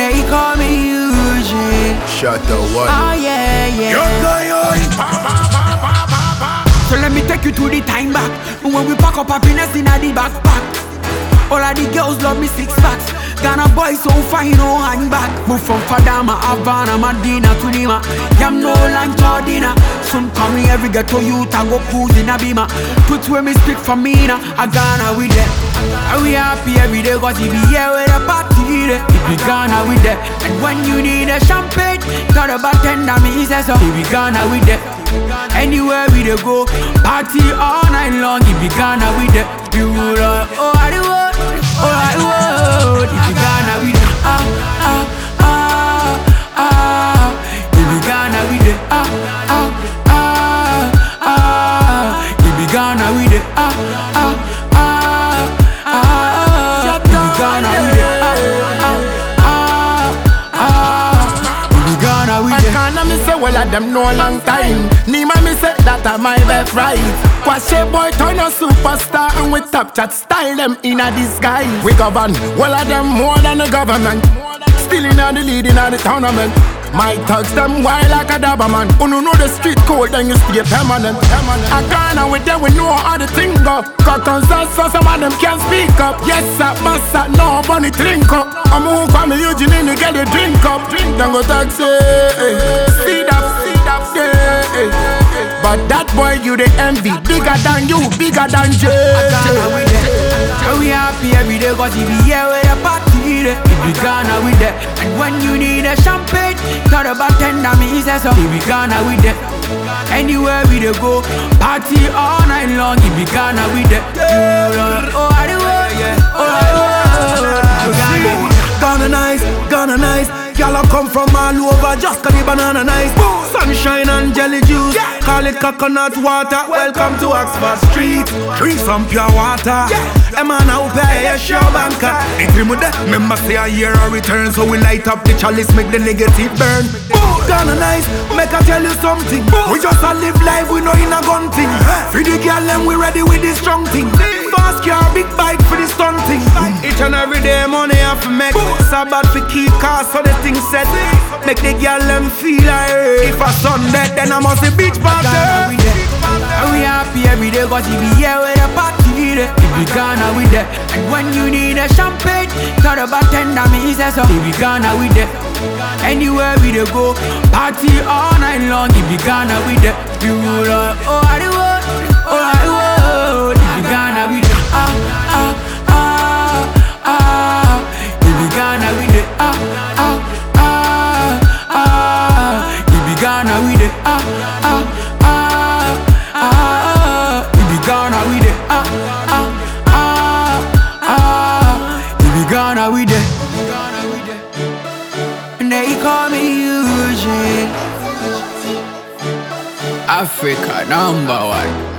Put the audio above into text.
They call me Eugene. Shut the what? Oh yeah, So let me take you to the time back when we pack up happiness in the backpack. All of the girls love me six packs. Ghana boy so fine, no hang back. Move from Fadama, Havana, Medina to Lima. Yam no lunch or dinner. Soon come me every ghetto youth I go cruise in a beamer. Put where me speak for me now. I Ghana with that. And we happy every day cause we be here with a party there. We Ghana with that. And when you need a champagne, tell the bartender me say so. We Ghana with that. Anywhere we dey go, party all night long. If we Ghana with that, you rule all the world. If you Ghana with it, if you Ghana with it, if you Ghana with it, if you Ghana with it, Akana me say well at them no long time. Nima me say that I my best right. Kwashe boy turn a superstar and we top chat style them in a disguise. We govern well at them more than the government. Still in the lead in the tournament. My thugs them wild like a Doberman. Who know the street code then you stay permanent. Akana with them we know how the thing go. Cotton says so some of them can't speak up. Yes sir, massa, no bunny drink up. I'm who from Eugene in to get a drink up. Then go taxi, see that, yeah. But that boy you the envy. Bigger than you, bigger than Jay. We happy every day cause we be here with a party there. If we Ghana with that. And when you need a champagne, tell the bartender me say so. If we Ghana with that. Anywhere we dey go, party all night long. If we Ghana with that. Oh I do Ghana nice. Y'all come from all over, just cause the banana nice. Sunshine and jelly juice, call it coconut water. Welcome to Oxford Street, drink some pure water. A man out pay a show banker. It's with that, remember say a year a return. So we light up the chalice, make the negative burn. Ghana nice, make I tell you something. We just a live life, we know in a gun thing. For the girl and we ready with this strong thing. Fast car, big bike for the stunting. Each and every day money have to make. Sabbath for keep cars so the thing set. Make the girl them feel like if a Sunday then I must be beach party. And we happy every day cause we be here with a party there. If we Ghana with that. And when you need a champagne, tell the bartender me say so. If we Ghana with that. Anywhere we dey go, party all night long. If we Ghana with that, we rule all the world. If we Ghana with that, if we Ghana with it, if we Ghana with it, if we Ghana with it, if we Ghana with it. And they call me Eugene. Africa #1.